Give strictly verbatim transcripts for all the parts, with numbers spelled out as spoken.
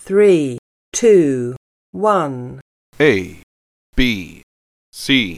three, two, one. A, B, C.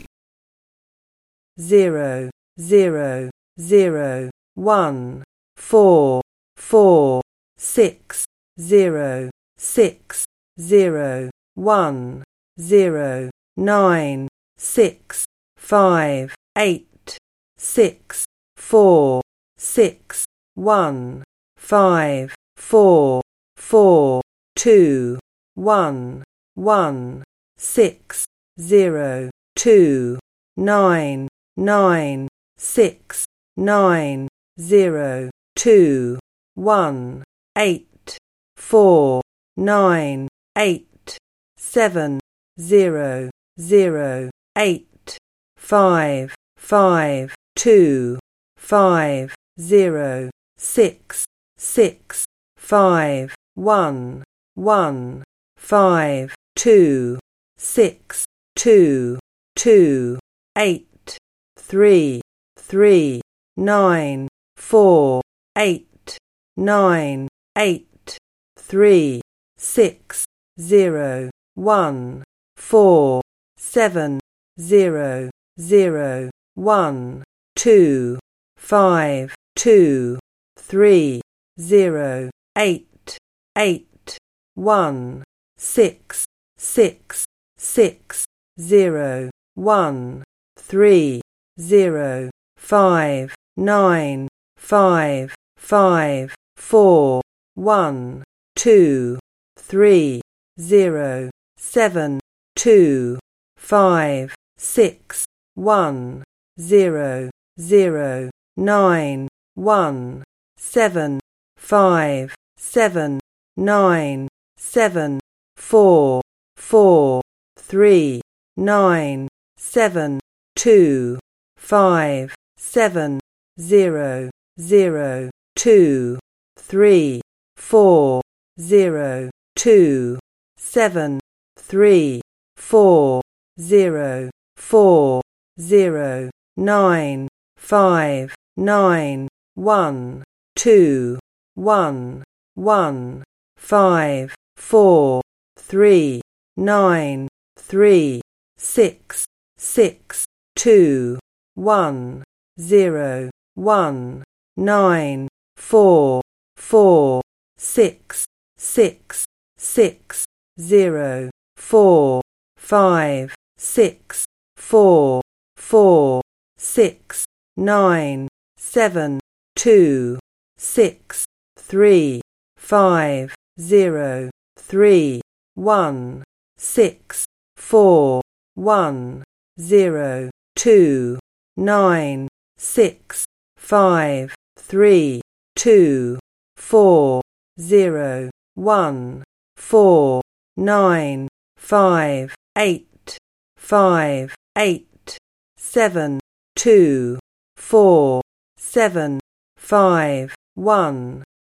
Zero, zero, zero, one, four, four, six, zero, six, zero, one, zero, nine, six, five, eight, six, four, six, one, five, four, four, two, one, one, six, zero, two, nine, nine, six, nine, zero, two, one, eight, four, nine, eight, seven, zero, zero, eight, five, five, two, five, zero, six, six, five, one, one, five, two, six, two, two, eight, three, three, nine, four, eight, nine, eight, three, six, zero, one, four, seven, zero, zero, one, two, five, two, three, zero, eight, eight, one, six, six, six, zero, one, three, zero, five, nine, five, five, four, one, two, three, zero, seven, two, five, six, one, zero, zero, nine, one, seven, five, seven, nine, seven, four, four, three, nine, seven, two, five, seven, zero, zero, two, three, four, zero, two, seven, three, four, zero, four, zero, nine, five, nine, one, two, one, one, five, four, three, nine, three, six, six, two, one, zero, one, nine, four, four, six, six, six, zero, four, five, six, four, four, six, nine, seven, two, six, three, five, zero, three, one, six, four, one, zero, two, nine, six, five, three, two, four, zero, one, four, nine, five, eight, five, eight, seven, two, four, seven, five, one.